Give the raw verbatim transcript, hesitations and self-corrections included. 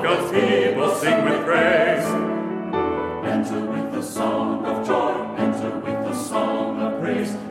God's people sing with praise. Enter with the song of joy, enter with the song of praise.